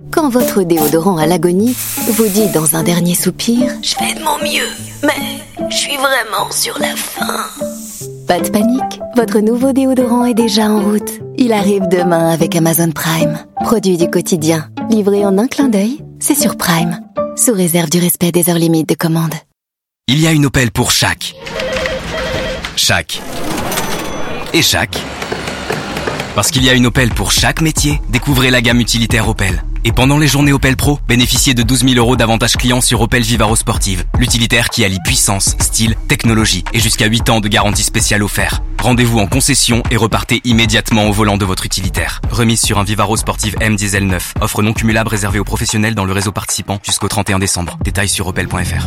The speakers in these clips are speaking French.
Quand votre déodorant à l'agonie vous dit dans un dernier soupir « Je fais de mon mieux, mais je suis vraiment sur la fin ». Pas de panique, votre nouveau déodorant est déjà en route. Il arrive demain avec Amazon Prime. Produit du quotidien, livré en un clin d'œil, c'est sur Prime. Sous réserve du respect des heures limites de commande. Il y a une Opel pour chaque. Chaque. Et chaque. Parce qu'il y a une Opel pour chaque métier, découvrez la gamme utilitaire Opel. Et pendant les journées Opel Pro, bénéficiez de 12 000 € d'avantages clients sur Opel Vivaro Sportive. L'utilitaire qui allie puissance, style, technologie et jusqu'à 8 ans de garantie spéciale offert. Rendez-vous en concession et repartez immédiatement au volant de votre utilitaire. Remise sur un Vivaro Sportive M Diesel 9. Offre non cumulable réservée aux professionnels dans le réseau participant jusqu'au 31 décembre. Détails sur opel.fr.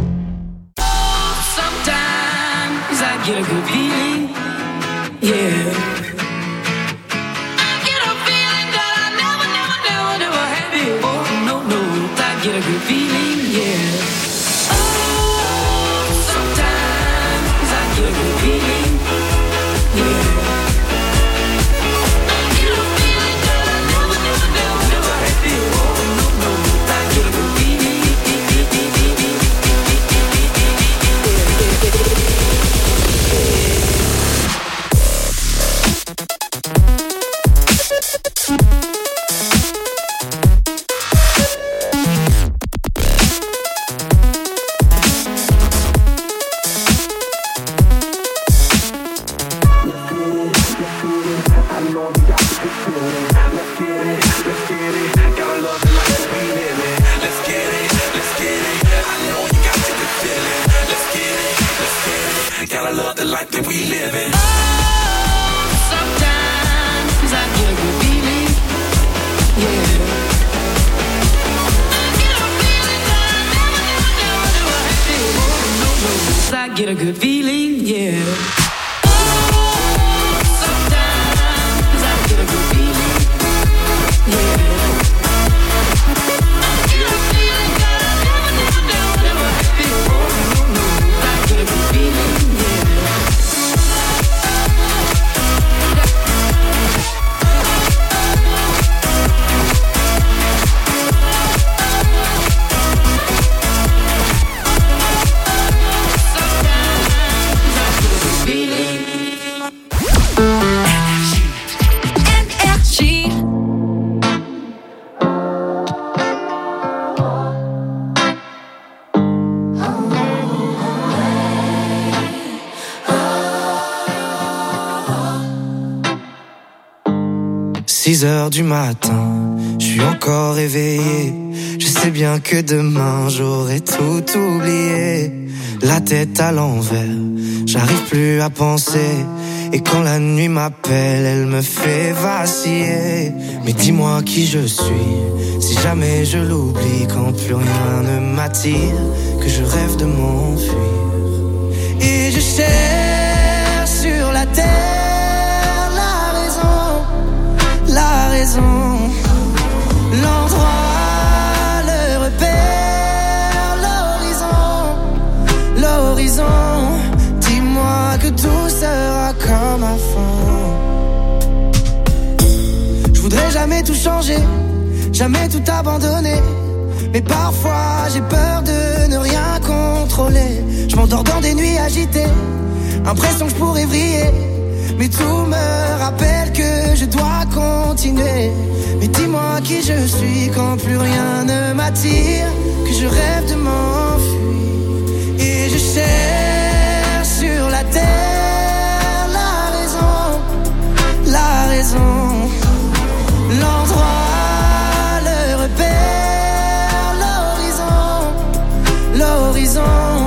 Get a good feeling, yeah. Oh, sometimes I get a good feeling, yeah. I get a feeling that I never had before. No, I get a good feeling. Get a good feeling, yeah. Heures du matin, je suis encore éveillé. Je sais bien que demain j'aurai tout oublié. La tête à l'envers, j'arrive plus à penser. Et quand la nuit m'appelle, elle me fait vaciller. Mais dis-moi qui je suis, si jamais je l'oublie. Quand plus rien ne m'attire, que je rêve de m'enfuir. Et je cherche sur la terre la raison, l'endroit, le repère, l'horizon. Dis-moi que tout sera comme avant. Je voudrais jamais tout changer, jamais tout abandonner. Mais parfois j'ai peur de ne rien contrôler. Je m'endors dans des nuits agitées, impression que je pourrais vriller. Mais tout me rappelle que je dois continuer. Mais dis-moi qui je suis quand plus rien ne m'attire, que je rêve de m'enfuir. Et je cherche sur la terre la raison, l'endroit, le repère, l'horizon.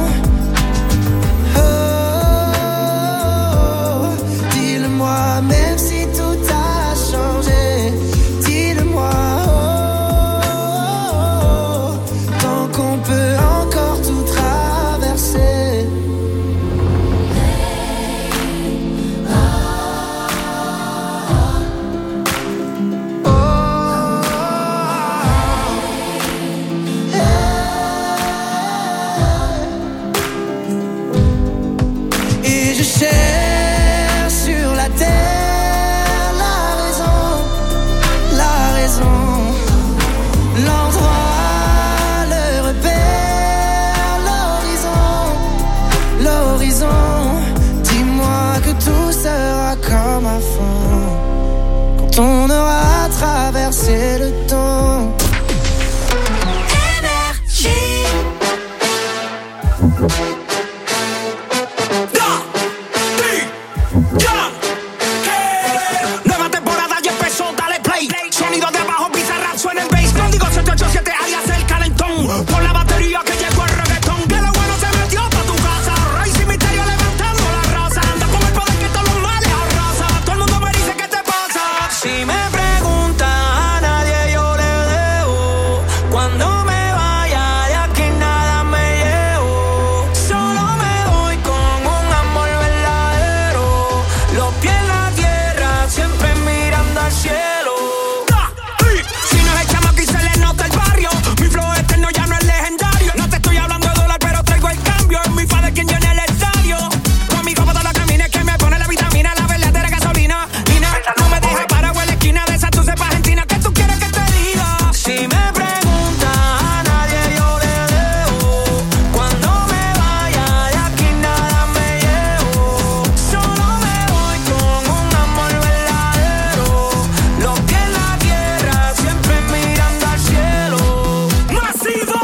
Même si tout a changé, dis-le-moi, tant qu'on peut encore tout traverser. on aura traversé le temps. Nueva temporada ya empezó, dale play. Sonido de abajo, Bizarrap suena el bass. Código 787 alias el calentón. Por la batería que llegó el reggaetón. Que lo bueno se metió pa' tu casa. Rey sin misterio levantando la raza. Anda con el poder que todos los males arrasa. Todo el mundo me dice ¿qué te pasa? Si me preguntan a nadie yo le debo. Cuando me vaya de aquí nada me llevo. Solo me voy con un amor verdadero. Los pies en la tierra, siempre mirando al cielo. Si no es el chamaco y se le nota el barrio. Mi flow eterno ya no es legendario. No te estoy hablando de dólar, pero traigo el cambio. Es mi padre quien llena el estadio. Conmigo para todos los caminos que me pone la vitamina. La verdadera gasolina. Lina, no me dejes parado en la esquina de esa tu cepa argentina. ¿Qué tú quieres que te diga? Si me preguntan a nadie yo le debo. Cuando me vaya de aquí nada me llevo. Solo me voy con un amor verdadero. Los pies en la tierra, siempre mirando al cielo. ¡Masivo!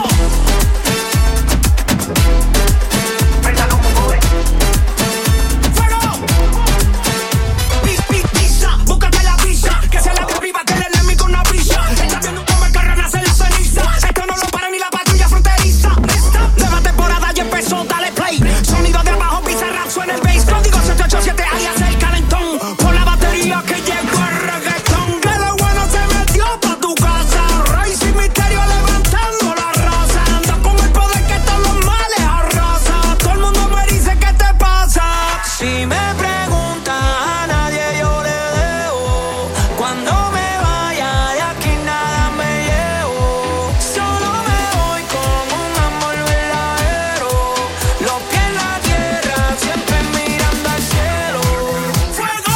¡Fuego! Pizza, búscate la pizza. Que se la viva, que le mi con una brisa. Está viendo cómo el carro nace la ceniza. Esto no lo para ni la patrulla fronteriza. Nueva temporada ya empezó, dale play. Sonido de abajo, Bizarrap suena el bass. Código 787 alias el calentón. Por la batería que llegó el reggaetón. Que lo bueno se metió pa' tu casa. Rey sin misterio levantando la raza. Anda con el poder que todos los males arrasa. Todo el mundo me dice ¿qué te pasa? Si me preguntan a nadie yo le debo. Cuando me vaya de aquí nada me llevo. Solo me voy con un amor verdadero. Los pies en la tierra, siempre mirando al cielo. ¡Fuego!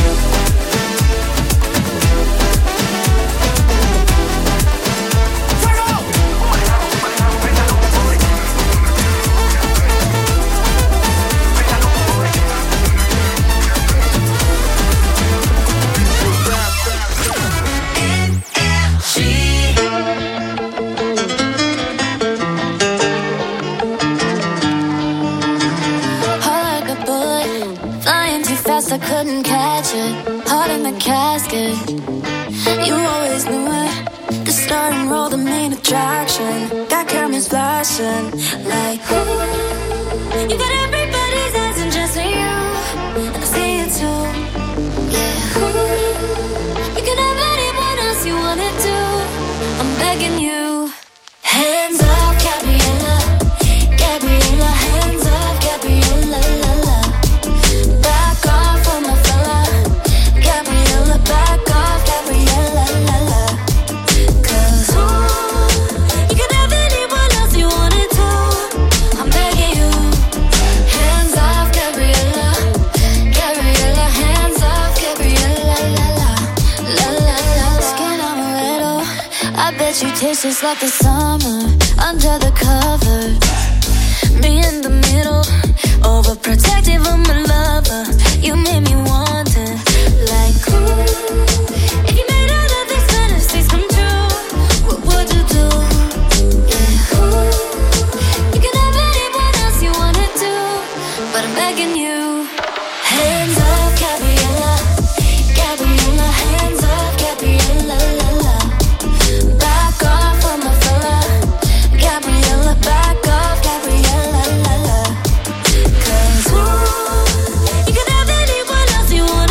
Heart like a bullet, flying too fast, I couldn't catch it. Heart in the casket, you always knew it. The starting roll, the main attraction. Got cameras flashing, like ooh. You got everybody's eyes and just you, and I see it too. Yeah, ooh. You can have anyone else you wanted to. I'm begging you, hands up, Gabriella. Gabriella, hands up, Gabriella, la la. Back off on my fella. Gabriella, back off, Gabriella, la la. 'Cause you can have anyone else you wanted to. I'm begging you, hands off, Gabriella. Gabriella, hands off, Gabriella, la la. La la la. Skin on a little, I bet you taste just like the summer under the covers. Me in the middle, overprotective of my lover. You made me wanting, like ooh. If you made all of these fantasies come true, what would you do? Yeah, ooh. You can have anyone else you wanted to, but I'm begging you, hands up, Gabriella. Gabriella, hands up, Gabriella, la la. Back off on my fella. Gabriella, back off, Gabriella, la la. 'Cause ooh, you can have anyone else you want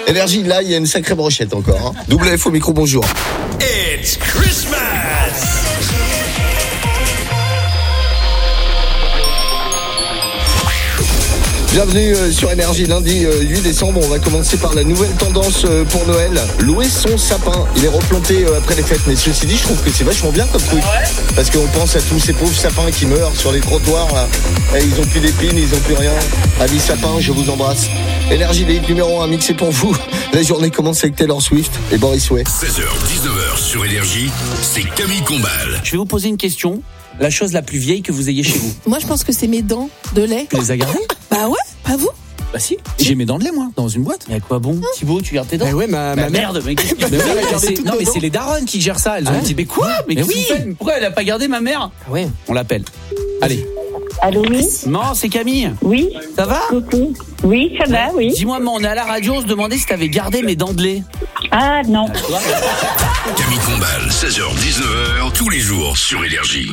Énergie, là, il y a une sacrée brochette encore. Hein. Double F au micro, bonjour. It's Christmas! Bienvenue sur Énergie, lundi 8 décembre, on va commencer par la nouvelle tendance pour Noël, louer son sapin. Il est replanté après les fêtes, mais ceci dit, je trouve que c'est vachement bien comme truc. Parce qu'on pense à tous ces pauvres sapins qui meurent sur les trottoirs, là. Et ils ont plus d'épines, ils ont plus rien. Avis sapin, je vous embrasse. Énergie, les hits numéro 1 mixé pour vous. La journée commence avec Taylor Swift et Boris Way. 16h, 19h sur Énergie, c'est Camille Combal. Je vais vous poser une question. La chose la plus vieille que vous ayez chez vous. Moi, je pense que c'est mes dents de lait. Tu les as gardées? Bah ouais, pas vous? Bah si, j'ai mes dents de lait moi, dans une boîte. Mais à quoi bon? Thibaut, tu gardes tes dents? Bah ouais, ma mère. Merde, mais qu'est-ce que non mais c'est les darons qui gèrent ça. Elles ont dit mais quoi? Mais qu'est-ce que vous faites? Pourquoi elle a pas gardé ma mère? Ouais. On l'appelle. Allez. Allô, oui? Non, c'est Camille. Oui. Ça va? Coucou. Oui, ça va, oui. Dis-moi, on est à la radio, on se demandait si t'avais gardé mes dents de lait. Ah, non. Camille Combal, 16h, 19h, tous les jours sur Énergie.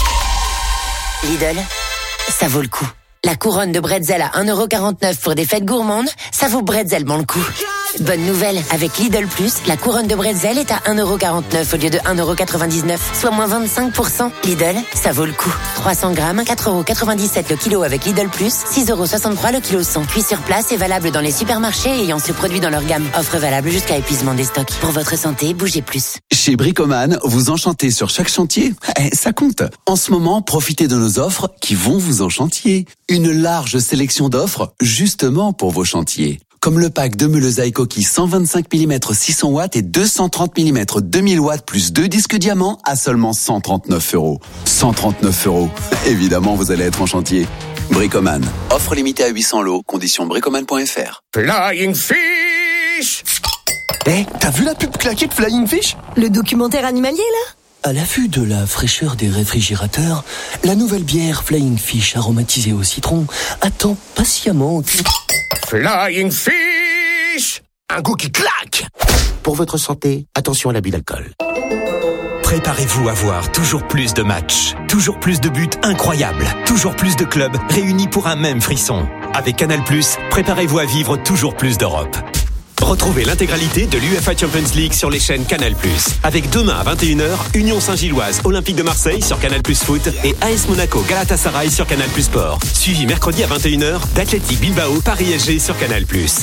Lidl, ça vaut le coup. La couronne de bretzel à 1,49€ pour des fêtes gourmandes, ça vaut bretzelment le coup. Bonne nouvelle, avec Lidl Plus, la couronne de bretzel est à 1,49€ au lieu de 1,99€, soit moins 25%. Lidl, ça vaut le coup. 300 grammes, 4,97€ le kilo avec Lidl Plus, 6,63€ le kilo 100. Cuit sur place et valable dans les supermarchés ayant ce produit dans leur gamme. Offre valable jusqu'à épuisement des stocks. Pour votre santé, bougez plus. Chez Bricoman, vous enchantez sur chaque chantier. Ça compte. En ce moment, profitez de nos offres qui vont vous enchantier. Une large sélection d'offres justement pour vos chantiers. Comme le pack de meules à coquilles 125 mm 600 watts et 230 mm 2000 watts plus 2 disques diamants à seulement 139€. 139€. Évidemment, vous allez être en chantier. Bricoman. Offre limitée à 800 lots. Conditions bricoman.fr. Flying Fish! T'as vu la pub claquée de Flying Fish? Le documentaire animalier, là? À la vue de la fraîcheur des réfrigérateurs, la nouvelle bière Flying Fish aromatisée au citron attend patiemment. Flying Fish! Un goût qui claque! Pour votre santé, attention à l'abus d'alcool. Préparez-vous à voir toujours plus de matchs, toujours plus de buts incroyables, toujours plus de clubs réunis pour un même frisson. Avec Canal+, préparez-vous à vivre toujours plus d'Europe. Retrouvez l'intégralité de l'UEFA Champions League sur les chaînes Canal+. Avec demain à 21h, Union Saint-Gilloise, Olympique de Marseille sur Canal+ Foot et AS Monaco Galatasaray sur Canal+ Sport. Suivi mercredi à 21h d'Athletic Bilbao Paris SG sur Canal+.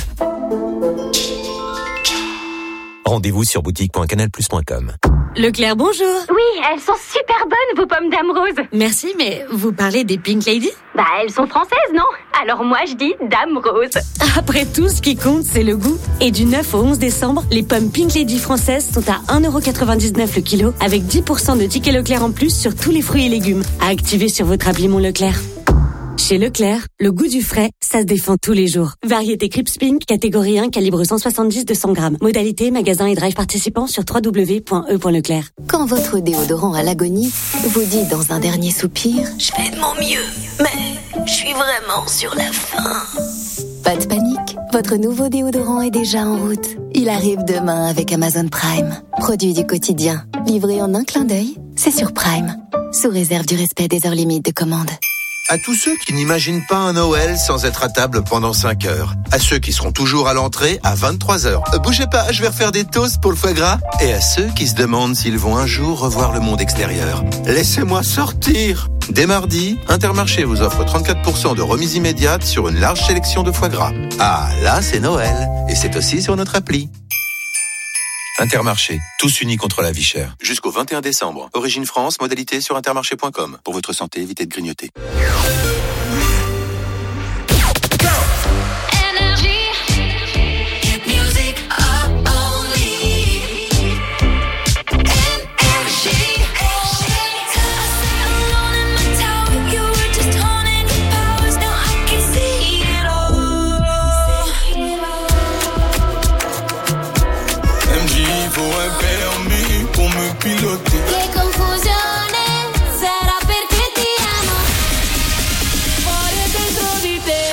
Rendez-vous sur boutique.canalplus.com. Leclerc, bonjour. Oui, elles sont super bonnes, vos pommes Dame Rose. Merci, mais vous parlez des Pink Lady? Bah, elles sont françaises, non? Alors moi, je dis Dame Rose. Après tout, ce qui compte, c'est le goût. Et du 9 au 11 décembre, les pommes Pink Lady françaises sont à 1,99€ le kilo, avec 10% de tickets Leclerc en plus sur tous les fruits et légumes. À activer sur votre appli Mon Leclerc. Chez Leclerc, le goût du frais, ça se défend tous les jours. Variété Crips Pink, catégorie 1, calibre 170-200 grammes. Modalité, magasin et drive participants sur www.e.leclerc. Quand votre déodorant à l'agonie vous dit dans un dernier soupir « Je fais de mon mieux, mais je suis vraiment sur la fin ». Pas de panique, votre nouveau déodorant est déjà en route. Il arrive demain avec Amazon Prime. Produit du quotidien, livré en un clin d'œil, c'est sur Prime. Sous réserve du respect des heures limites de commande. À tous ceux qui n'imaginent pas un Noël sans être à table pendant 5 heures. À ceux qui seront toujours à l'entrée à 23 heures. Bougez pas, je vais refaire des toasts pour le foie gras. Et à ceux qui se demandent s'ils vont un jour revoir le monde extérieur. Laissez-moi sortir. Dès mardi, Intermarché vous offre 34% de remise immédiate sur une large sélection de foie gras. Ah, là, c'est Noël. Et c'est aussi sur notre appli. Intermarché, tous unis contre la vie chère. Jusqu'au 21 décembre. Origine France, modalité sur intermarché.com. Pour votre santé, évitez de grignoter. Pilote. Che confusione sarà perché ti amo. Cuore dentro di te.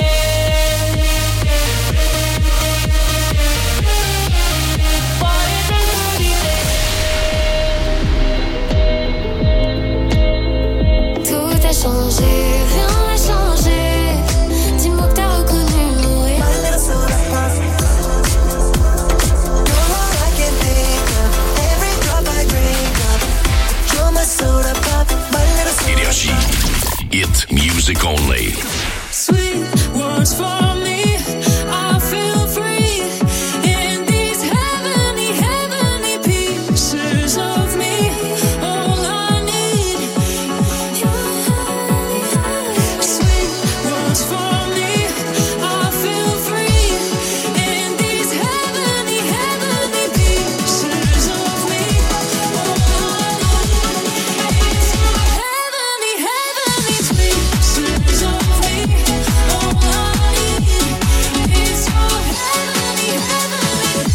Cuore dentro di te. Tout a changé, rien n'a changé. Dis-moi que t'as reconnu, oui. Hit music only. Sweet words for me, I feel free in these heavenly, heavenly pieces of me. All I need, sweet words for me, I feel free in these heavenly, heavenly pieces of me. All I need is your heavenly, heavenly pieces of me. All I need is your heavenly, heavenly.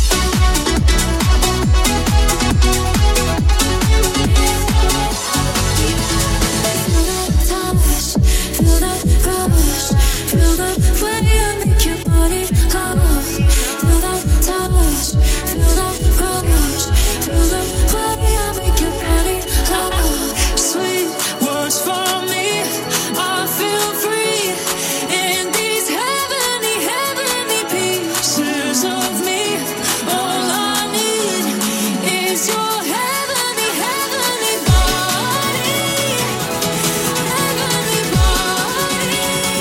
Feel the touch, feel the rush, feel the way I make your body hot. Feel the touch, feel the rush, feel the way I make your body hot. Sweet words for me, I feel free in these heavenly, heavenly pieces of me. All I need is your heavenly, heavenly body, heavenly body, heavenly body,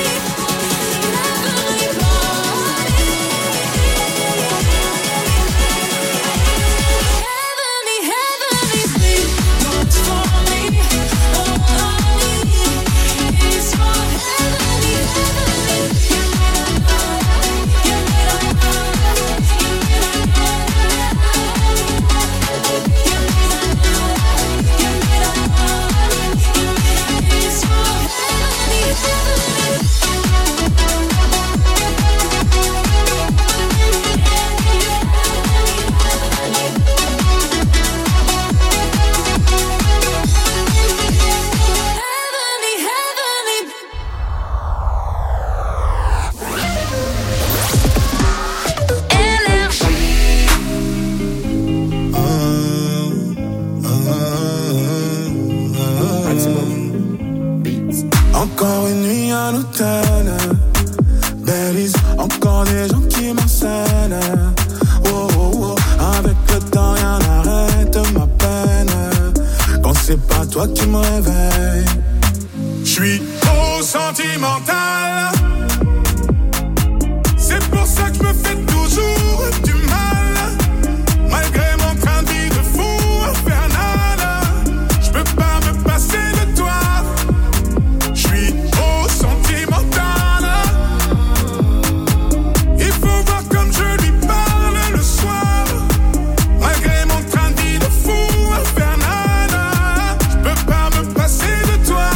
heavenly, heavenly sweet words for me. All I need is your heavenly, Encore une nuit à l'hôtel, Belize, encore des gens qui m'enseignent. Oh, oh, oh. Avec le temps rien n'arrête ma peine. Quand c'est pas toi qui me réveille, j'suis trop sentimental. C'est pour ça que je me fais toujours du mal. Malgré mon train de vie de fou infernal, j'peux pas me passer de toi. J'suis trop sentimental. Il faut voir comme je lui parle le soir. Malgré mon train de vie de fou infernal, j'peux pas me passer de toi.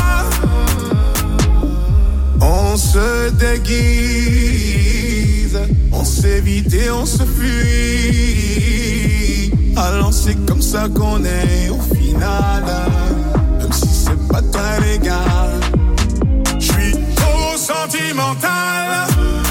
On se déguise, on s'évite et on se fuit. Alors c'est comme ça qu'on est au final. Même si c'est pas très légal, j'suis trop sentimental.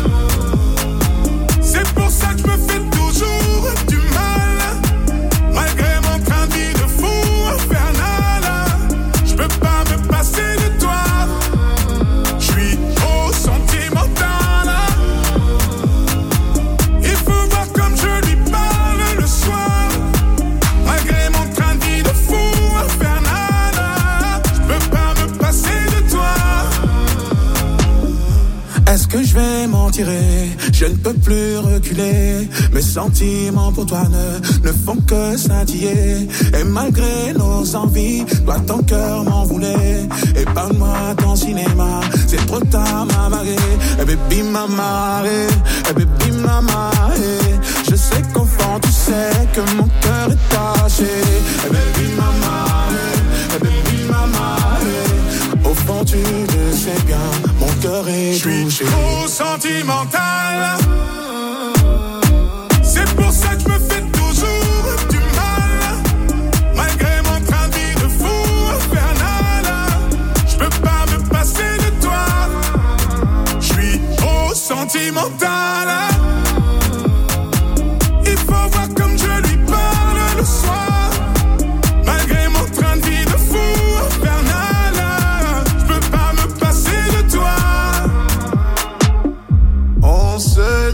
C'est pour ça que je me fais toujours du mal. Malgré mon train de vie de fou infernal, j'peux pas me passer de toi. J'suis trop sentimental. Il faut voir comme je lui parle le soir. Malgré mon train de vie de fou infernal, j'peux pas me passer de toi. Est-ce que je vais m'en tirer? Je ne peux plus reculer. Mes sentiments pour toi ne font que scintiller. Et malgré nos envies, toi ton cœur m'en voulait. Et parle-moi ton cinéma, c'est trop tard ma marée. Et baby mama, et baby mama, je sais qu'au fond tu sais que mon cœur est taché. Et baby mama, et baby mama, au fond tu le sais bien, mon cœur est touché. J'suis trop sentimental. C'est pour ça que je me fais toujours du mal. Malgré mon train de vie de fou infernal, j'peux pas me passer de toi. J'suis trop sentimental. Il faut voir comme je lui parle le soir. Malgré mon train de vie de fou infernal, j'peux pas me passer de toi. On se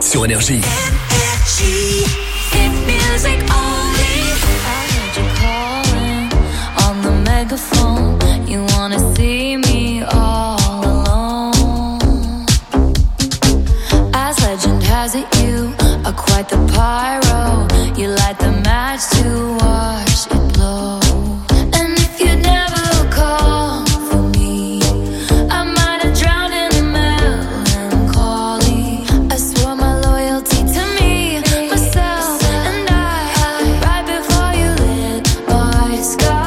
sur Énergie. You wanna see me all alone. As legend has it, you are quite the pyro. You light the match to watch it blow. And if you'd never call for me, I might have drowned in melancholy. I swore my loyalty to me, myself, and I. Right before you lit my sky.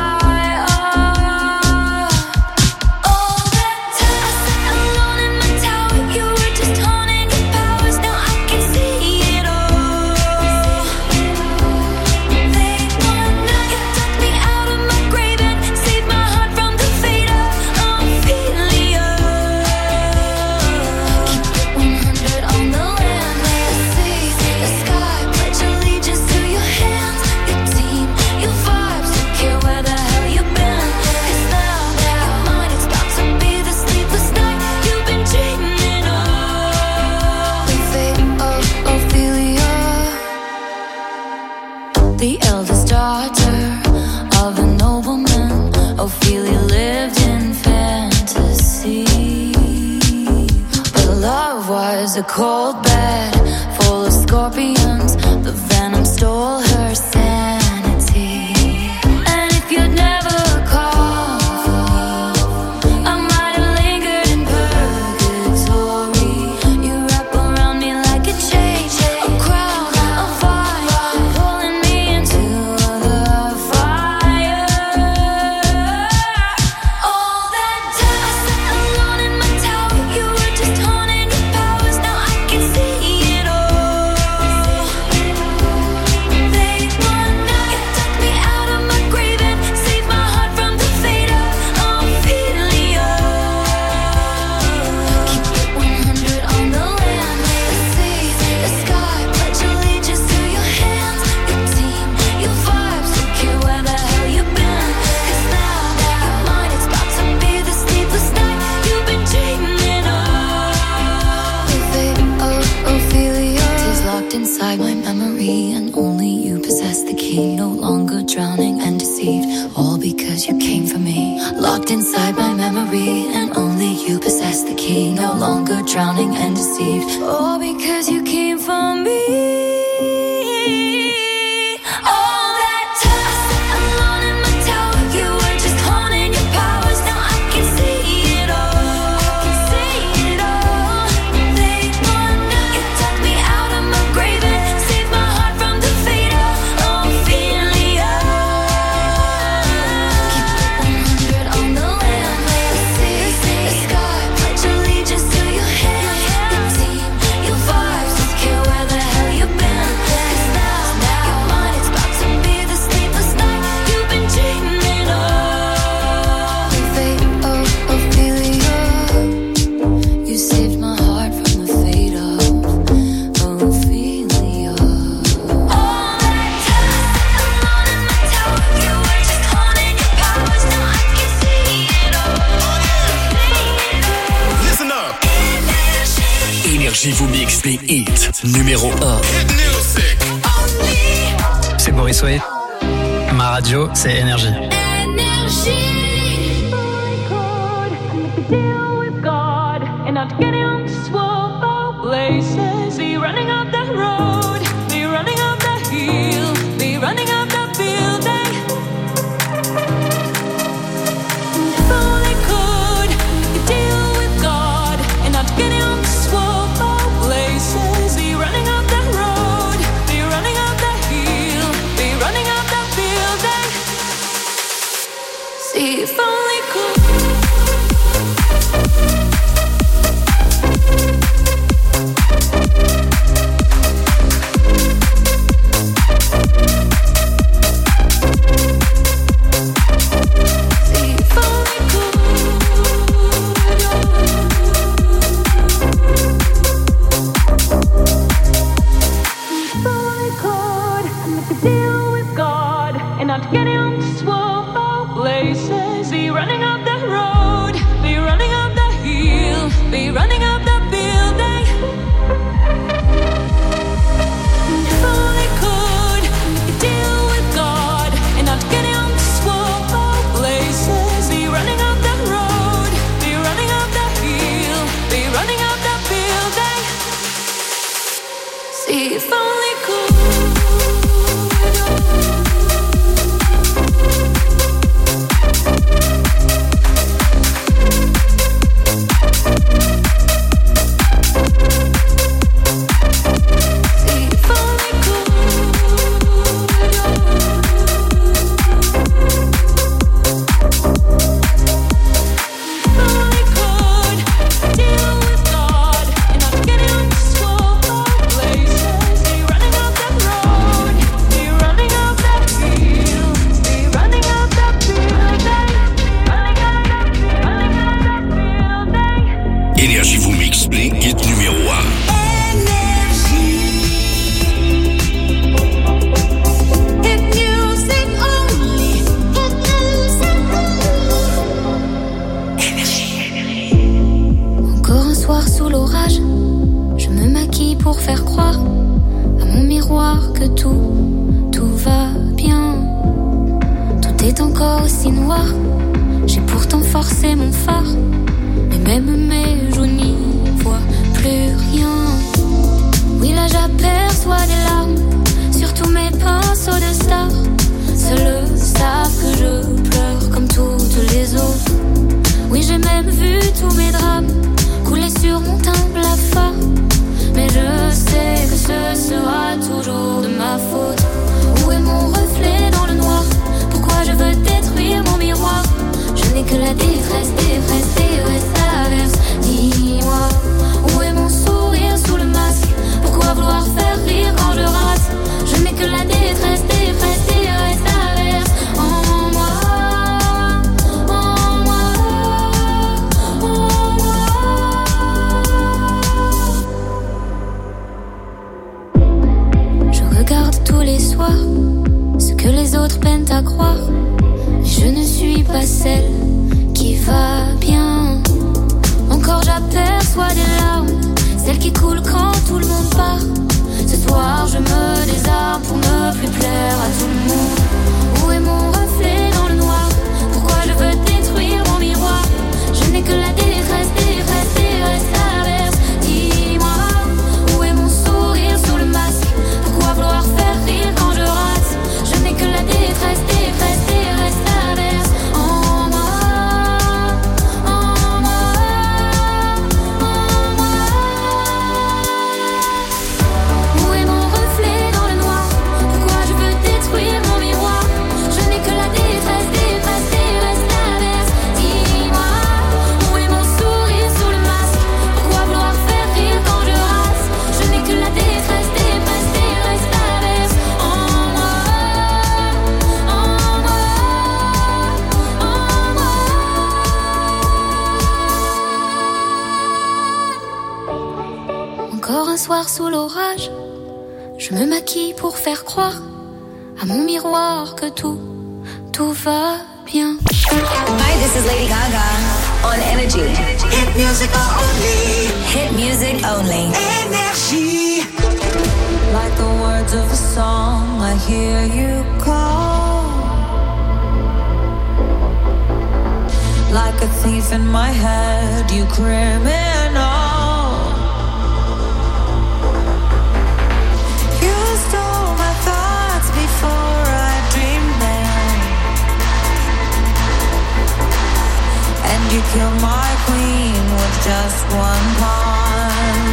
The eldest daughter of a nobleman, Ophelia lived in fantasy. But love was a cold bed full of scorpions. The venom stole her sanity. And if you'd never call for me, I might have lingered in purgatory. You wrap around me like a chain, a crown, a fire, pulling me into the fire. All that time I sat alone in my tower, you were just haunting your powers. Now I can see it all. Late one night, you took me out of my grave and saved my heart from the fate of Ophelia. Keep it 100 on the land, the sea, the sky. Pledge allegiance to your hands, your team, your vibes. Don't care where the hell you've been, 'cause now you're mine. It's about to be the sleepless night you've been dreaming of. The fate of Ophelia is locked inside my memory, and only you possess the key. No longer drowning and deceived, all because you came for me. Locked inside my memory, and only you possess the key. No longer drowning and deceived, all because you came for me. All that time I sat alone in my tower, you were just haunting your powers. Now I can see it all. Late one night, you took me out of my grave and saved my heart from the fate of Ophelia. Keep it 100 on the land, the sea, the sky. Pledge allegiance to your hands, your team, your vibes. Don't care where the hell you've been, 'cause now you're mine. It's about to be the sleepless night you've been dreaming of. The fate of Ophelia, you saved my heart from the fate of Ophelia. All that time I sat alone in my tower, you were just haunting your powers. Now I can see it all. Listen up. Énergie vous mixe des hits numéro 1. C'est Boris Way. Ma radio, c'est Énergie. Deal with God and not getting on swamp places. Be running up that road, be running up that hill, be running up that building. If only could you deal with God and not getting on swamp places. Be running up that road, be running up that hill, be running up that building. See if only could. See if only could. Énergie vous mixe les hits numéro 1. Encore un soir sous l'orage, je me maquille pour faire croire à mon miroir que tout va bien. Tout est encore aussi noir, j'ai pourtant forcé mon phare, mais même mes joues n'y voient plus rien. Oui là j'aperçois des larmes sur tous mes pinceaux de stars. Seuls savent que je pleure comme toutes les autres. Oui j'ai même vu tous mes drames couler sur mon teint blafard. Mais je sais que ce sera toujours de ma faute. Où est mon reflet dans le noir? Pourquoi je veux détruire mon miroir? Je n'ai que la détresse, averse. Dis-moi, où est mon sourire sous le masque? Pourquoi vouloir faire rire quand je rate? Je n'ai que la détresse, averse. En moi, en moi, en moi. Je regarde tous les soirs ce que les autres peinent à croire. Je ne suis pas celle qui va bien. Encore j'aperçois des larmes, celles qui coulent quand tout le monde part. Ce soir je me désarme pour ne plus plaire à tout le monde. Où est mon reflet dans le noir? Pourquoi je veux détruire mon miroir? Je n'ai que la détresse, averse. Dis-moi, où est mon sourire sous le masque? Pourquoi vouloir faire rire quand je rate? Je n'ai que la détresse, averse. En moi, en moi, en moi. Où est mon reflet dans le noir? Pourquoi je veux détruire mon miroir? Je n'ai que la détresse, averse. Dis-moi, où est mon sourire sous le masque? Pourquoi vouloir faire rire quand je rate? Je n'ai que la détresse, averse. En moi, en moi, en moi. Encore un soir sous l'orage, je me maquille pour faire croire à mon miroir que tout va bien. Hi, this is Lady Gaga on Energy. Hit music only. Hit music only. Energy. Like the words of a song, I hear you call. Like a thief in my head, you criminal. You stole my thoughts before I dreamed them, and you killed my queen with just one pawn.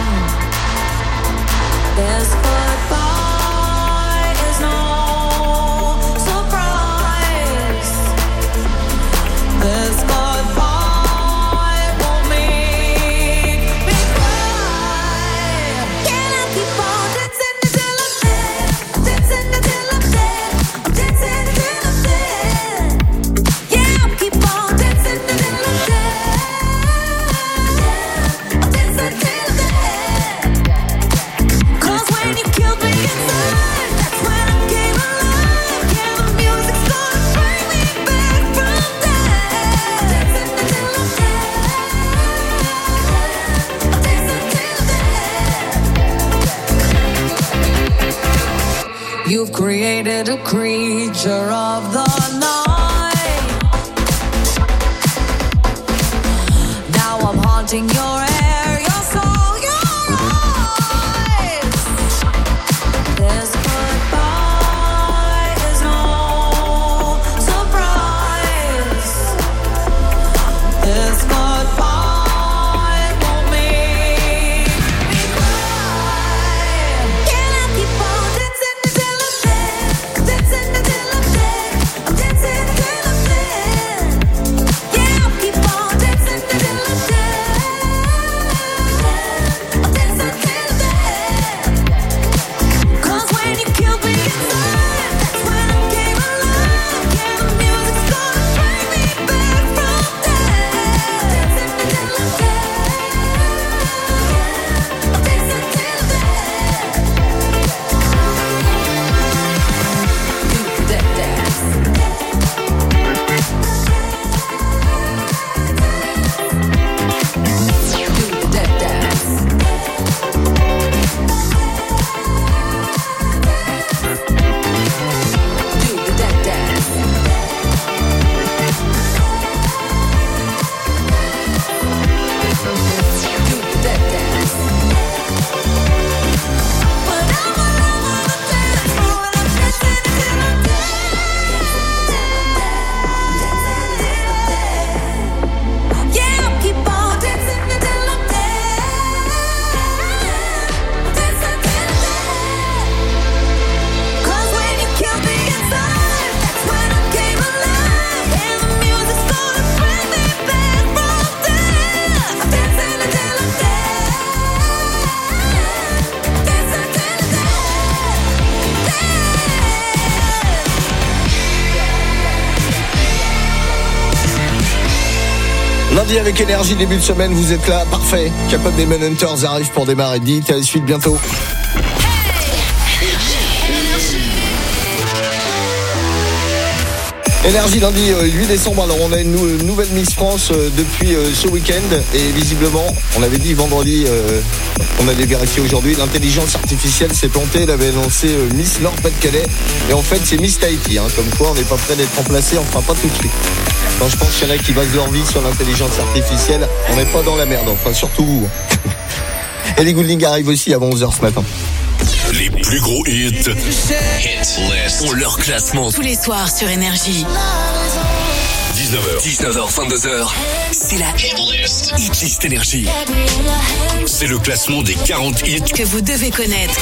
This goodbye is no surprise. This goodbye won't make me cry. Can I keep on dancing until I'm dead? Dancing until I'm dead. I'm dancing until I'm dead. Yeah, I'll keep on dancing until I'm dead. I'm dancing until I'm dead. 'Cause when you killed me inside, that's when I came alive. Yeah, the music's gonna bring me back from death. Dancing until I'm dead. I'm dancing until I'm dead. You've created a creature of the night. Now I'm haunting your air, your soul, your eyes. Lundi avec énergie, début de semaine, vous êtes là, parfait. Capable des Manhunters arrive pour démarrer. Dites à la suite bientôt. Énergie lundi 8 décembre, alors on a une nouvelle Miss France depuis ce week-end et visiblement, on avait dit vendredi, on allait vérifier aujourd'hui, l'intelligence artificielle s'est plantée, elle avait annoncé Miss Nord-Pas-de-Calais et en fait c'est Miss Tahiti, comme quoi on n'est pas prêt d'être remplacé, enfin pas tout de suite. Quand je pense qu'il y en a qui basent leur vie sur l'intelligence artificielle, on n'est pas dans la merde, enfin surtout vous. Et les Goulding arrivent aussi avant 11h ce matin. Les plus gros hits. Hit List. Ont leur classement. Tous les soirs sur Énergie. 19h, 22h. C'est la Hit List. Hit List Énergie. C'est le classement des 40 hits que vous devez connaître.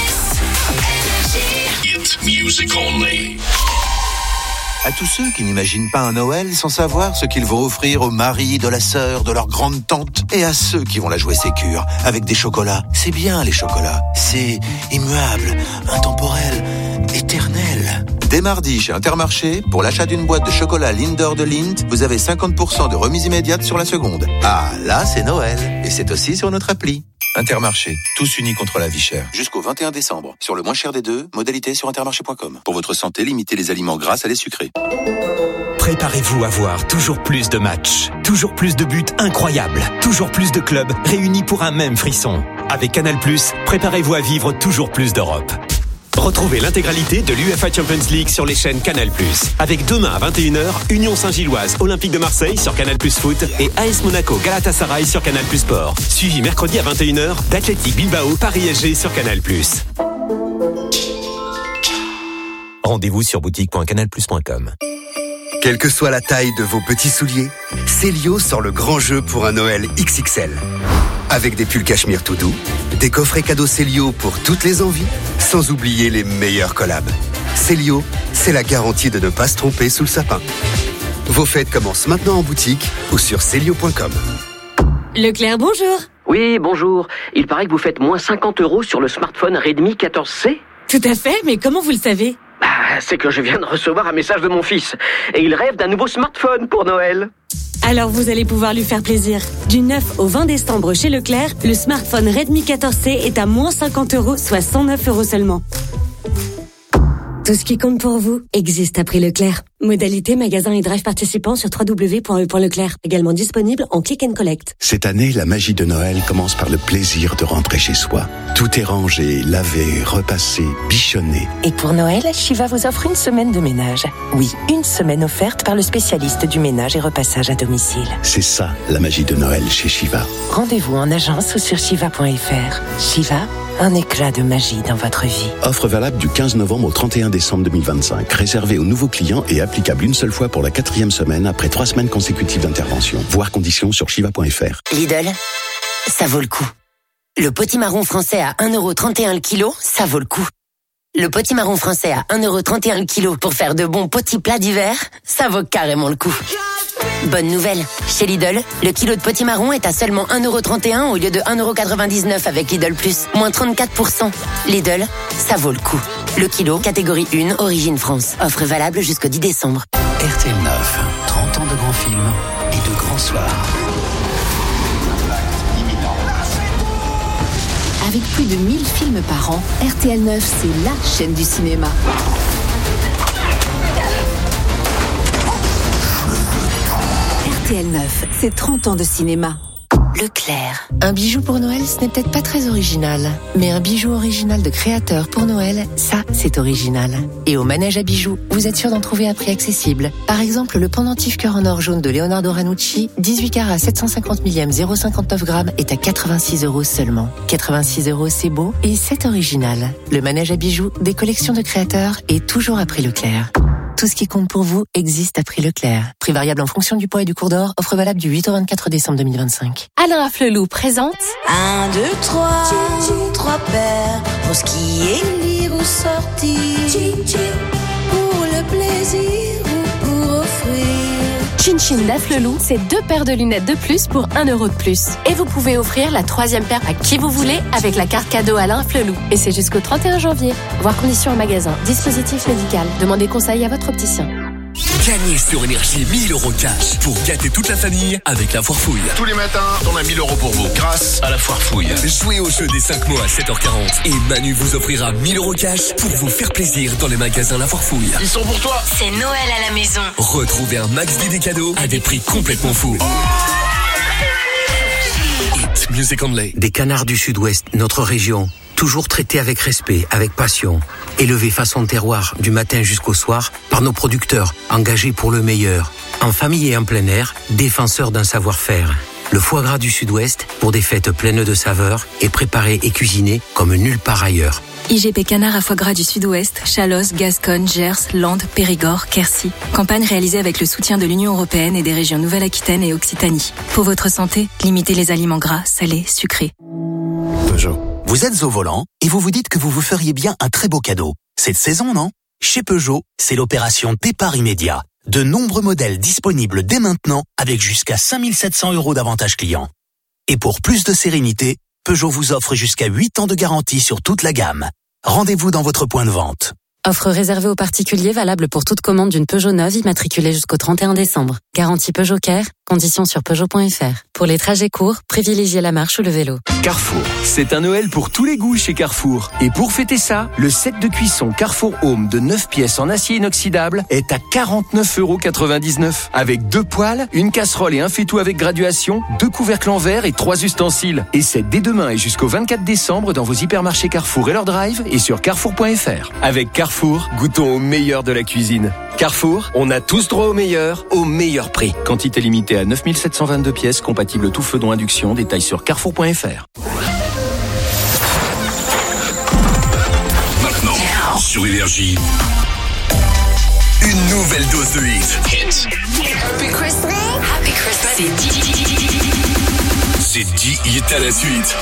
Hit Music Only. À tous ceux qui n'imaginent pas un Noël sans savoir ce qu'ils vont offrir au mari de la sœur de leur grande tante et à ceux qui vont la jouer sécure avec des chocolats. C'est bien les chocolats, c'est immuable, intemporel, éternel. Dès mardi chez Intermarché, pour l'achat d'une boîte de chocolat Linder de Lindt, vous avez 50% de remise immédiate sur la seconde. Ah, là c'est Noël et c'est aussi sur notre appli. Intermarché, tous unis contre la vie chère. Jusqu'au 21 décembre. Sur le moins cher des deux, modalité sur intermarché.com. Pour votre santé, limitez les aliments gras à les sucrés. Préparez-vous à voir toujours plus de matchs, toujours plus de buts incroyables, toujours plus de clubs réunis pour un même frisson. Avec Canal+, préparez-vous à vivre toujours plus d'Europe. Retrouvez l'intégralité de l'UEFA Champions League sur les chaînes Canal+. Avec demain à 21h, Union Saint-Gilloise Olympique de Marseille sur Canal+ Foot et AS Monaco Galatasaray sur Canal+ Sport. Suivi mercredi à 21h d'Athletic Bilbao Paris SG sur Canal+. Rendez-vous sur boutique.canalplus.com. Quelle que soit la taille de vos petits souliers, Célio sort le grand jeu pour un Noël XXL. Avec des pulls cachemire tout doux, des coffrets cadeaux Célio pour toutes les envies, sans oublier les meilleurs collabs. Célio, c'est la garantie de ne pas se tromper sous le sapin. Vos fêtes commencent maintenant en boutique ou sur Célio.com. Leclerc, bonjour. Oui, bonjour. Il paraît que vous faites moins 50 € sur le smartphone Redmi 14C. Tout à fait, mais comment vous le savez ? C'est que je viens de recevoir un message de mon fils. Et il rêve d'un nouveau smartphone pour Noël. Alors vous allez pouvoir lui faire plaisir. Du 9 au 20 décembre chez Leclerc, le smartphone Redmi 14C est à moins 50 €, soit 109 € seulement. Tout ce qui compte pour vous existe à prix Leclerc. Modalité magasin et drive participants sur www.e.leclerc. Également disponible en click and collect. Cette année, la magie de Noël commence par le plaisir de rentrer chez soi. Tout est rangé, lavé, repassé, bichonné. Et pour Noël, Shiva vous offre une semaine de ménage. Oui, une semaine offerte par le spécialiste du ménage et repassage à domicile. C'est ça, la magie de Noël chez Shiva. Rendez-vous en agence ou sur shiva.fr. Shiva, un éclat de magie dans votre vie. Offre valable du 15 novembre au 31 décembre 2025. Réservée aux nouveaux clients et applicable une seule fois pour la 4e semaine après 3 semaines consécutives d'intervention. Voir conditions sur shiva.fr. Lidl, ça vaut le coup. Le potimarron français à 1,31 € le kilo, ça vaut le coup. Le potimarron français à 1,31 € le kilo pour faire de bons petits plats d'hiver, ça vaut carrément le coup. Bonne nouvelle, chez Lidl, le kilo de potimarron est à seulement 1,31 € au lieu de 1,99 € avec Lidl+, moins 34%. Lidl, ça vaut le coup. Le kilo, catégorie 1, origine France. Offre valable jusqu'au 10 décembre. RTL 9, 30 ans de grands films et de grands soirs. Avec plus de 1000 films par an, RTL 9, c'est la chaîne du cinéma. RTL 9, c'est 30 ans de cinéma. Leclerc. Un bijou pour Noël, ce n'est peut-être pas très original. Mais un bijou original de créateur pour Noël, ça, c'est original. Et au manège à bijoux, vous êtes sûr d'en trouver à prix accessible. Par exemple, le pendentif cœur en or jaune de Leonardo Ranucci, 18 carats 750 millième 0,59 grammes, est à 86 € seulement. 86 €, c'est beau et c'est original. Le manège à bijoux, des collections de créateurs et toujours à prix Leclerc. Tout ce qui compte pour vous existe à prix Leclerc. Prix variable en fonction du poids et du cours d'or. Offre valable du 8 au 24 décembre 2025. Alain Afflelou présente 1, 2, 3, 3 paires pour skier, lire ou sortir, pour le plaisir ou pour offrir. Chin Chin d'Afflelou, c'est 2 paires de lunettes de plus pour 1 € de plus. Et vous pouvez offrir la 3e paire à qui vous voulez avec la carte cadeau Alain Afflelou. Et c'est jusqu'au 31 janvier. Voir conditions en magasin. Dispositif médical. Demandez conseil à votre opticien. Gagnez sur Énergie 1000 € cash pour gâter toute la famille avec la foire fouille. Tous les matins, on a 1000 € pour vous grâce à la foire fouille. Jouez au jeu des 5 mots à 7h40 et Manu vous offrira 1000 € cash pour vous faire plaisir dans les magasins La Foire Fouille. Ils sont pour toi. C'est Noël à la maison. Retrouvez un max d'idées cadeaux à des prix complètement fous. Hit Music Only. Des canards du Sud-Ouest, notre région, toujours traités avec respect, avec passion, élevés façon terroir du matin jusqu'au soir par nos producteurs, engagés pour le meilleur. En famille et en plein air, défenseurs d'un savoir-faire. Le foie gras du Sud-Ouest pour des fêtes pleines de saveurs et préparé et cuisiné comme nulle part ailleurs. IGP Canard à foie gras du Sud-Ouest, Chalosse, Gascogne, Gers, Landes, Périgord, Quercy. Campagne réalisée avec le soutien de l'Union européenne et des régions Nouvelle-Aquitaine et Occitanie. Pour votre santé, limitez les aliments gras, salés, sucrés. Peugeot. Vous êtes au volant et vous vous dites que vous vous feriez bien un très beau cadeau. Cette saison, non ? Chez Peugeot, c'est l'opération départ immédiat. De nombreux modèles disponibles dès maintenant avec jusqu'à 5 700 € d'avantages clients. Et pour plus de sérénité, Peugeot vous offre jusqu'à 8 ans de garantie sur toute la gamme. Rendez-vous dans votre point de vente. Offre réservée aux particuliers valable pour toute commande d'une Peugeot neuve immatriculée jusqu'au 31 décembre. Garantie Peugeot Care, conditions sur Peugeot.fr. Pour les trajets courts, privilégiez la marche ou le vélo. Carrefour, c'est un Noël pour tous les goûts chez Carrefour. Et pour fêter ça, le set de cuisson Carrefour Home de 9 pièces en acier inoxydable est à 49,99 €. Avec 2 poêles, une casserole et un faitout avec graduation, 2 couvercles en verre et 3 ustensiles. Et c'est dès demain et jusqu'au 24 décembre dans vos hypermarchés Carrefour et leur drive et sur Carrefour.fr. Avec Carrefour, goûtons au meilleur de la cuisine. Carrefour, on a tous droit au meilleur prix. Quantité limitée à 9 722 pièces, compatible tout feu dont induction. Détails sur Carrefour.fr. Maintenant, sur Énergie, Une nouvelle dose de hit. Happy Christmas. Happy Christmas. C'est 10 hits à la suite.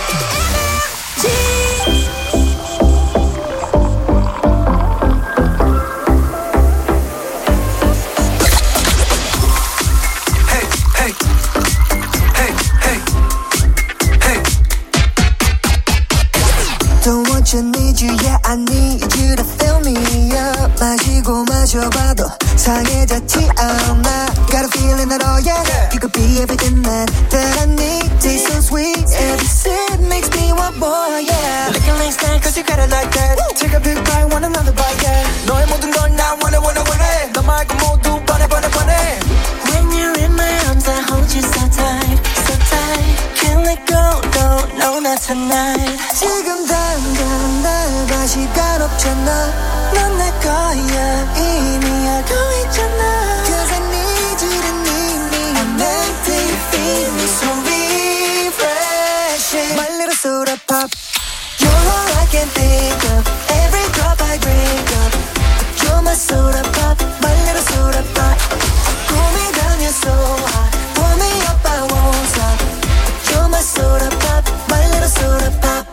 Don't want you, need you, yeah, I need you to fill me up. 마시고 마셔봐도 상해졌지 않아. Got a feeling that, oh yeah, you could be everything that I need. Taste so sweet, every sip makes me want more, yeah. Licking like snack, cause you got it like that. Take a big bite, want another bite, yeah. 너의 모든 걸 나 wanna 너 말고 모두 뻔해. When you're in my arms, I hold you so tight, so tight. Can't let go, no, not tonight. 지금 당장 날 봐 시간 없잖아. 넌 내 거야 이미 알고 있잖아. Cause I need you to need me. I'm empty, feed me so refreshing. My little soda pop. You're all I can think of. Every drop I drink up. You're my soda pop. My little soda pop. Cool me down, you're so hot. Pull me up, I won't stop. You're my soda pop. My little soda pop.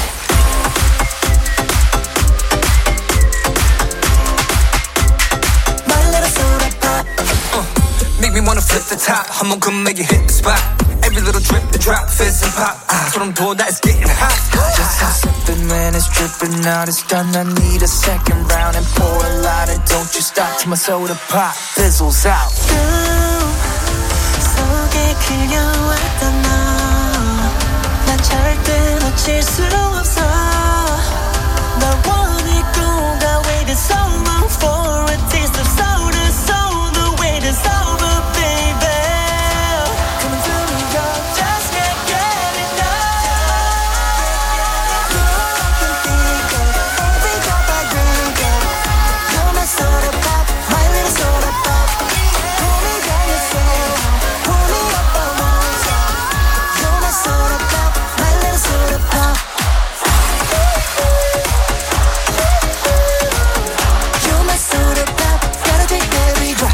Make me wanna flip the top. 한번 come make it hit the spot. Every little drip, the drop, fizz and pop. 소름 돋아, it's getting hot. Just a sipping when it's dripping out. It's done, I need a second round and pour a lot. And don't you stop till my soda pop fizzles out. 속에 그려왔던 너. 난 절대 놓칠 수 없어. 널 원했고 가 waited so long for a taste of soda. So the wait is over, baby. Coming through me, yo, just can't get enough. All I can think of, every drop I drink of. You're my soda pop, my little soda pop. Pull me down, you're so hot. Pull me up, I won't stop. You're my soda pop, my little soda pop. You're my soda pop, gotta drink every drop.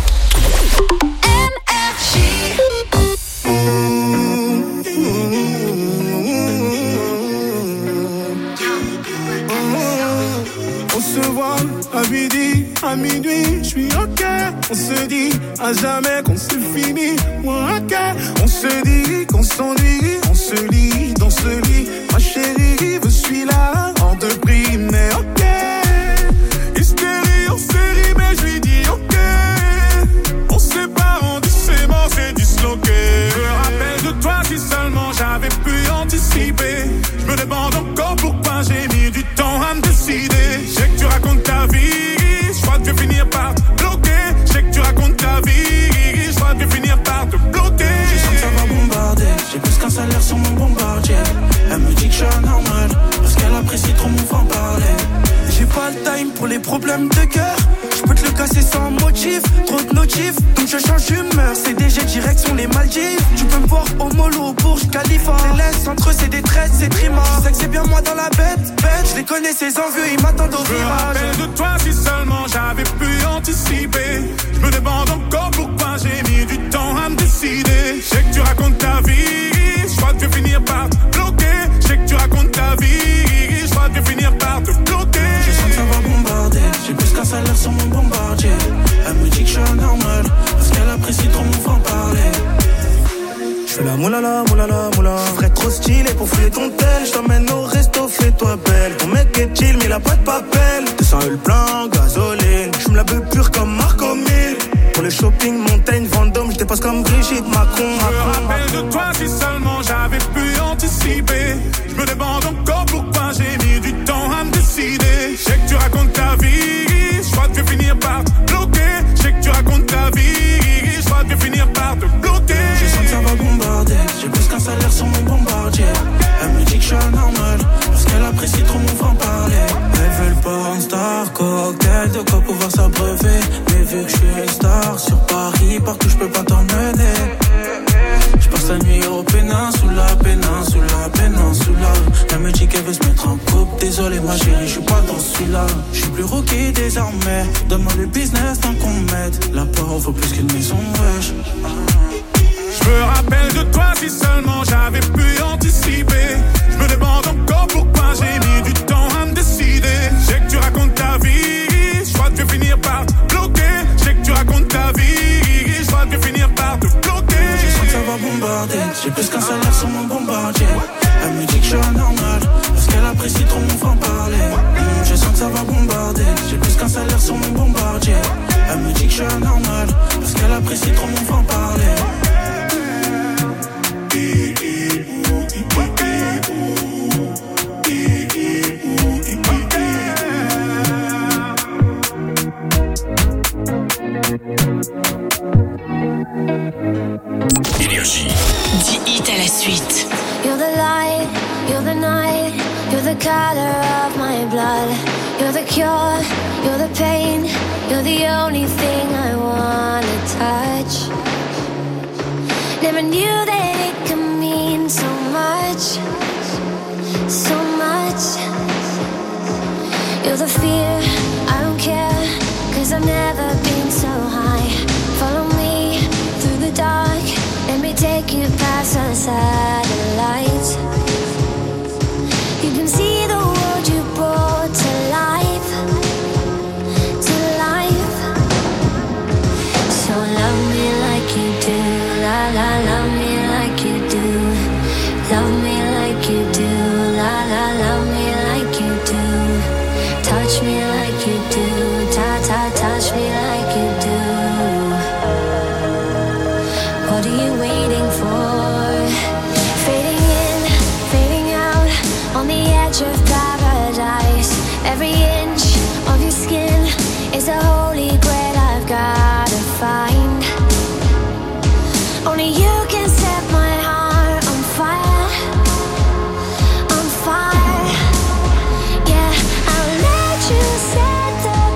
On se voit à midi, à minuit, je suis ok. On se dit à jamais qu'on c'est fini. Moi ok. On se dit qu'on s'ennuie, on se lit dans ce lit. Ma chérie, je suis là en te prie, mais ok. Hystérie en série, mais je lui dis ok. time pour les problèmes de cœur. Je peux te le casser sans motif, trop de notifs, donc je change d'humeur. CDG direction les Maldives. Tu peux me voir au mollo, au Burj Khalifa. Les laisses entre eux c'est des tresses, c'est trima. Tu sais que c'est bien moi dans la bête, je les connais ces envieux, ils m'attendent au virage. Je me rappelle de toi si seulement j'avais pu anticiper. Je me demande encore pourquoi j'ai mis du temps à me décider. Je sais que tu racontes ta vie, je crois que tu vas finir par te bloquer. Je sais que tu racontes ta vie, je crois que tu vas finir par te bloquer. Je sens que ça va bombarder, j'ai plus qu'un salaire sur mon bombardier. Elle me dit que je suis anormal, parce qu'elle apprécie trop mon franc-parler. Je fais la moulala, moulala, moula. Je ferais trop stylé pour fouiller ton tel. Je t'emmène au resto, fais-toi belle. Ton mec est chill, mais il a pas de papel. 200 le plein, gasoline. Je me la veux pure comme Marco 1000. Pour le shopping, Montaigne, Vendôme. Je dépasse comme Brigitte Macron. Je me rappelle de toi si seulement j'avais pu anticiper. Je me demande encore pourquoi j'ai mis du temps à me décider. Je sais que tu racontes ta vie, je crois que tu vas finir par te bloquer. Je sais que tu racontes ta vie, je crois que tu vas finir par te bloquer. Je sens que ça va bombarder, j'ai plus qu'un salaire sur mon bombardier. Elle me dit que je suis anormal, parce qu'elle apprécie trop mon franc-parler. Elle veut le porn star, cocktail, de quoi pouvoir s'abreuver. Mais vu que je suis une star, sur Paris, partout je peux pas t'emmener. Je passe la nuit au péninsula, péninsula, péninsula. Elle me dit qu'elle veut se mettre en couple. Désolé ma chérie, je suis pas dans celui-là. Je suis plus rookie désormais. Donne-moi le business tant qu'on m'aide. La part vaut plus qu'une maison, wesh. Je me rappelle de toi si seulement j'avais pu anticiper. Je me demande encore pourquoi j'ai mis du temps à me décider. Je sais que tu racontes ta vie, je crois que tu vas finir par te bloquer. Je sais que tu racontes ta vie, je crois que tu vas finir par te bloquer. Je sens que ça va bombarder, j'ai plus qu'un salaire sur mon bombardier. Elle me dit que je suis anormal, parce qu'elle apprécie trop mon franc-parler. Je sens que ça va bombarder, j'ai plus qu'un salaire sur mon bombardier. Elle me dit que je suis anormal, parce qu'elle apprécie trop mon franc-parler. Énergie. 10 hits à la suite. You're the light, you're the night, you're the color of my blood. You're the cure, you're the pain, you're the only thing I wanna touch. Never knew that it could mean so much, so much. You're the fear, I don't care, 'cause I've never been so high. Follow me through the dark, let me take you past the satellites. You can see the world you brought to life, to life. So love me like you do, la la, love me like you do. Love me like you do, la la, love me like you do. Touch me like you do, ta ta, touch me like you do. What are you waiting for? Fading in, fading out, on the edge of paradise. Every inch of your skin is a holy grail I've gotta find. Only you can set my heart on fire, on fire. Yeah, I'll let you set the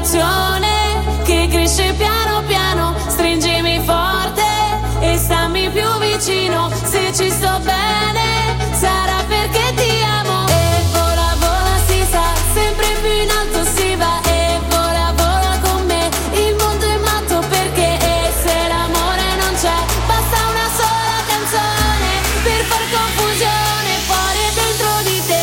un'emozione che cresce piano piano. Stringimi forte e stammi più vicino. Se ci sto bene sarà perché ti amo. E vola vola si sa, sempre più in alto si va. E vola vola con me, il mondo è matto perché. E se l'amore non c'è, basta una sola canzone per far confusione fuori e dentro di te.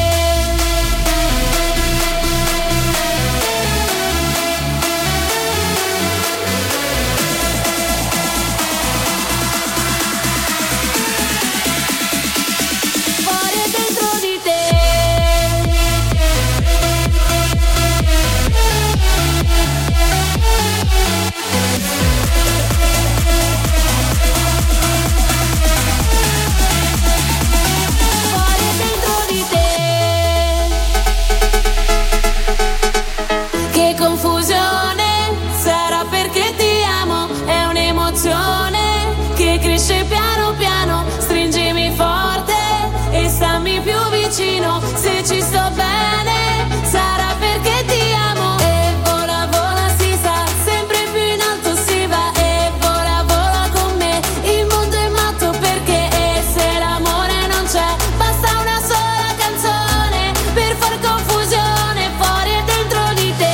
Fuori e dentro di te. Fuori e dentro di te. Che confusione sarà perché ti amo. È un'emozione che cresce piano piano. Stringimi forte e stammi più vicino. Se ci sto bene sarà perché ti amo. E vola vola si sa, sempre più in alto si va. E vola vola con me, il mondo è matto perché. E se l'amore non c'è, basta una sola canzone per far confusione fuori e dentro di te.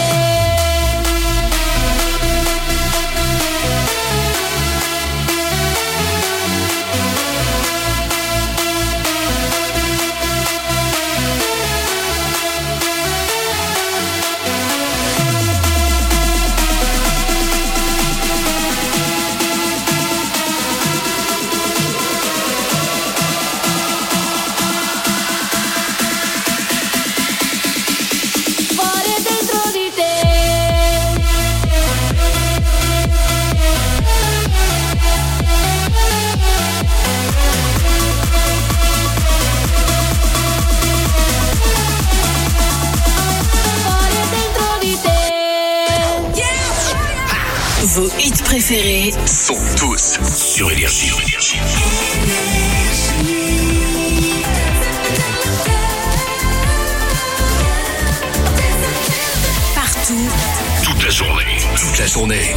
Fuori e dentro di te. Fuori e dentro di te. Vos hits préférés Sont tous sur Énergie. partout. Toute la journée. Toute la journée.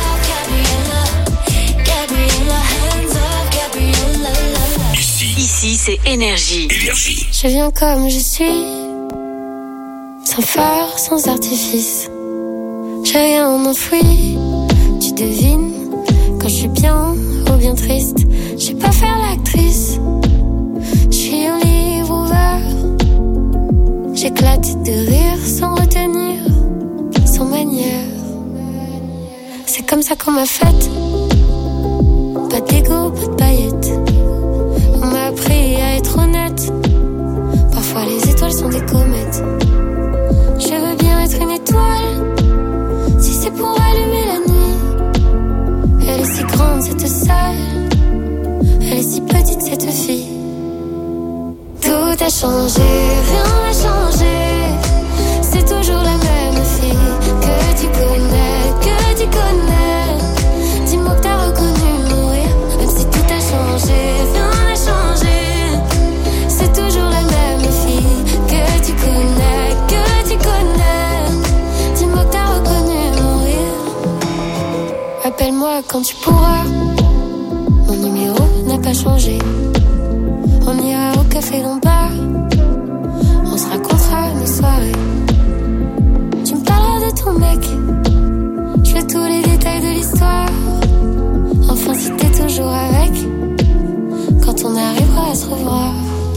Ici, c'est Énergie. Énergie. Je viens comme je suis, sans phare, sans artifice. J'ai rien enfoui, tu devines quand je suis bien ou bien triste. Je sais pas faire l'actrice, je suis un livre ouvert. J'éclate de rire sans retenir, sans manière. C'est comme ça qu'on m'a faite. Pas d'égo, pas de paillettes. On m'a appris à être honnête. Parfois les étoiles sont des comètes. Je veux bien être une étoile, si c'est pour allumer la nuit. Elle est si grande cette salle, elle est si petite cette fille. Tout a changé, rien n'a changé. C'est toujours la même fille que tu connais, que tu connais. Dis-moi que t'as reconnu mon rire, même si tout a changé, rien n'a changé. C'est toujours la même fille que tu connais, que tu connais. Dis-moi que t'as reconnu mon rire. Appelle-moi quand tu pourras, mon numéro n'a pas changé. On ira au café Lombard, on se racontera nos soirées. Tu me parleras de ton mec, je veux tous les détails de l'histoire. Enfin si t'es toujours avec, quand on arrivera à se revoir.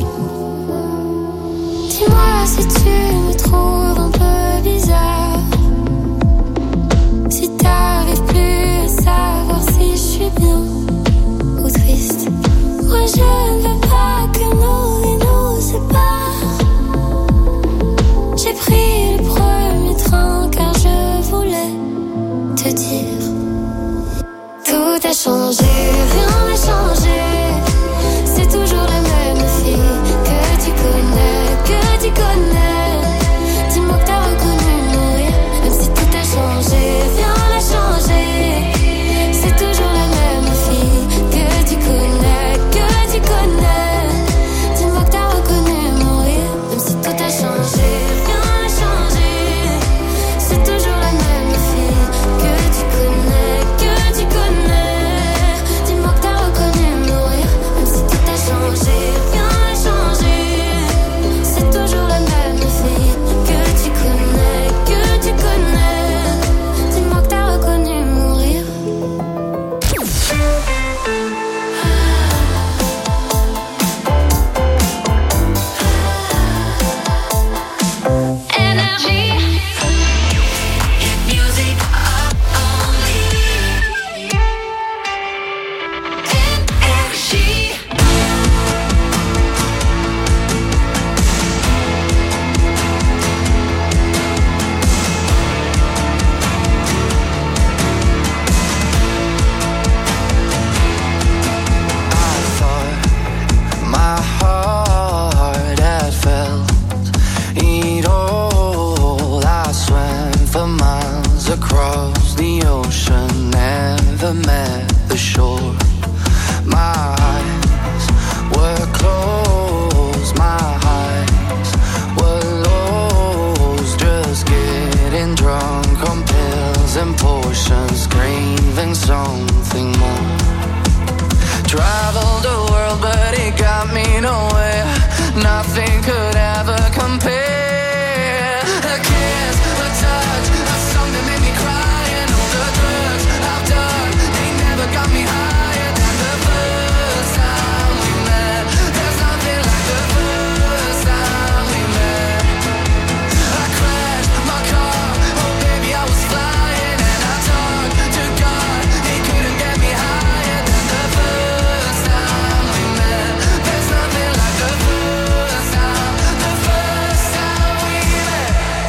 Dis-moi si tu me trouves un peu bizarre, si t'arrives plus à savoir si je suis bien ou triste. Moi je ne veux pas que nos vies nous miles across the ocean, never met the shore. My eyes were closed, my eyes were lost, just getting drunk on pills and potions, craving something more. Traveled the world but it got me nowhere, nothing could ever compare. A kiss, a touch, a song that made me cry, and all the drugs I've done, they never got me higher than the first time we met. There's nothing like the first time we met. I crashed my car, oh baby I was flying, and I talked to God, he couldn't get me higher than the first time we met. There's nothing like the first time we met.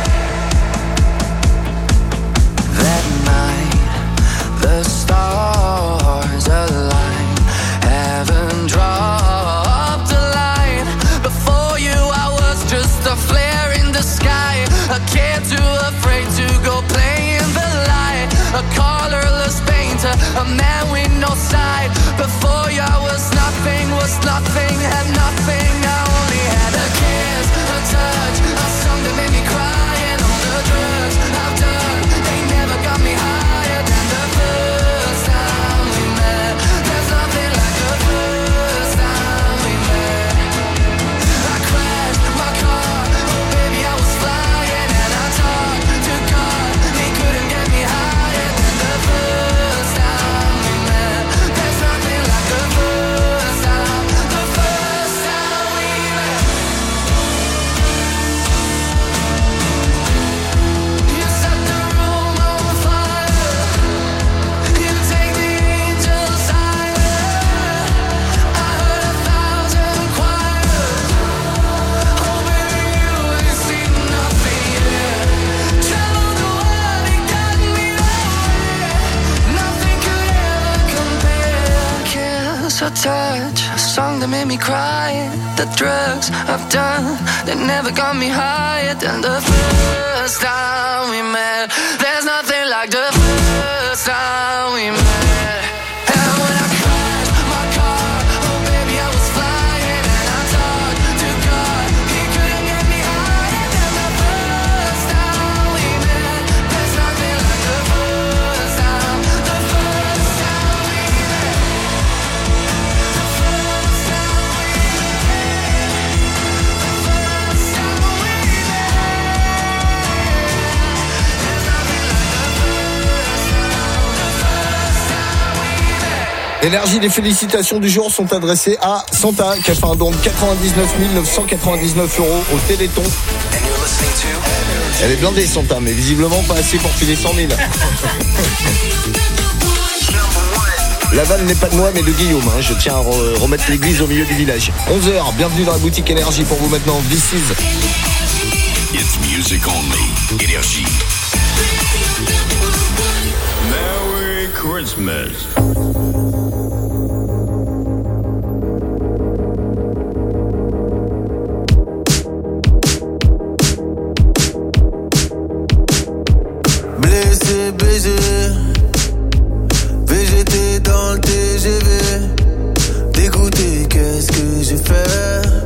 That night, the stars aligned, heaven dropped a line. Before you I was just a flare in the sky, a kid too afraid to go play in the light, a colorless painter, a man with no side. Before you I was nothing, had nothing, I only had a kiss, a touch, a song that made me cry, and all the drugs I've done, they never got me higher than the first time we met. There's nothing like the first time we met. I crashed my car, oh baby I was flying, and I talked to God, he couldn't get me higher than the first time we met. There's nothing like the first time we met. You set the room on fire, you take the angels higher. I heard 1,000 choirs, oh baby you ain't seen nothing yet. Traveled the world, it got me nowhere, nothing could ever compare. Kiss or touch, a song that made me cry, the drugs I've done, they never got me higher than the first time we met. There's nothing like the first time we met. And when I crashed my car, oh baby I was flying, and I talked to God, he couldn't get me higher than the first time we met. There's nothing like the first time we met. The first time we met. The first time we met. There's nothing like the first time we met. Énergie, les félicitations du jour sont adressées à Santa qui a fait un don de 99 999 € au Téléthon. Elle est blindée Santa, mais visiblement pas assez pour filer 100 000. La vanne n'est pas de moi mais de Guillaume, hein. Je tiens à remettre l'église au milieu du village. 11h, bienvenue dans la boutique Énergie pour vous maintenant. This is It's music only. Énergie. Merry Christmas. Blessé, baisé, VGT dans le TGV. Dégoûté, qu'est-ce que j'ai fait?